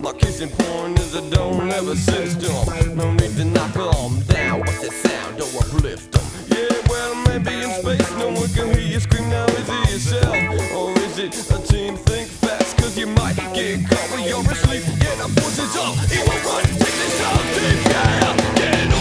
My kissing point is a don't ever system. No need to knock them down. What's that sound? Don't uplift them. Yeah, well, maybe in space no one can hear you scream now. Is it yourself? Or is it a team? Think fast, cause you might get caught when you're asleep. Yeah, the forces of evil run. Take this all deep, yeah. Get